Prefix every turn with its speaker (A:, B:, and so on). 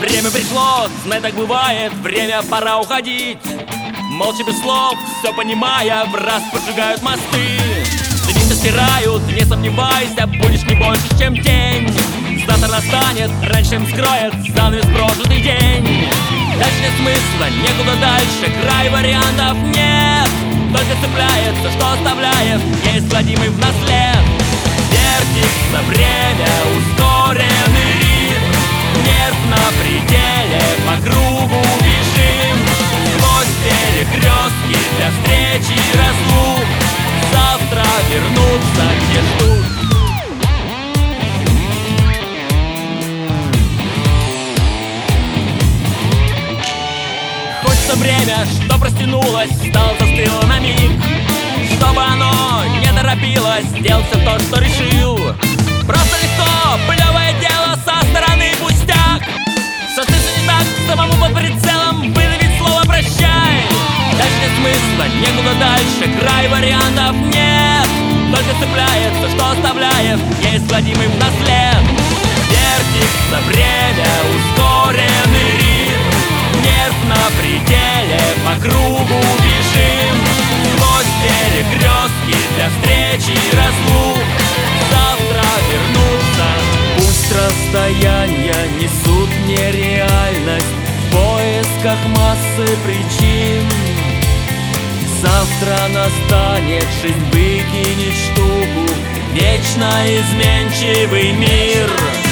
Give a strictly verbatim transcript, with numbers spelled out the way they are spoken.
A: Время пришло, знай, так бывает, время пора уходить. Молча без слов, все понимая, в раз поджигают мосты. Дни стирают, не сомневайся, будешь не больше, чем тень. Завтра настанет, раньше чем скроет занавес прожитый день. Дальше нет смысла, некуда дальше, край вариантов нет. Только цепляется, что оставляет неизгладимый в нас след. Вертится время, ускоренный ритм, нерв на пределе, по кругу бежим. Сквозь перекрестки для встречи и разлук, завтра вернуться, где ждут. Хочется время, что простянулось, стало застыло на миг, чтобы оно не торопилось сделать все то, что решил. Просто легко, плевое дело, со стороны пустяк. Что ты не так, самому под прицелом выдавить слово «прощай». Дальше нет смысла, некуда дальше, край вариантов нет. Только цепляется, что оставляет неизгладимый в нас след. Вертится время, ускоренный ритм, нерв на пределе, по кругу бежим. Сквозь перекрестки для встречи и разлук, завтра вернуться. Пусть расстояния несут нереальность в поисках массы причин. Завтра настанет, жизнь выкинет штуку, вечно изменчивый мир.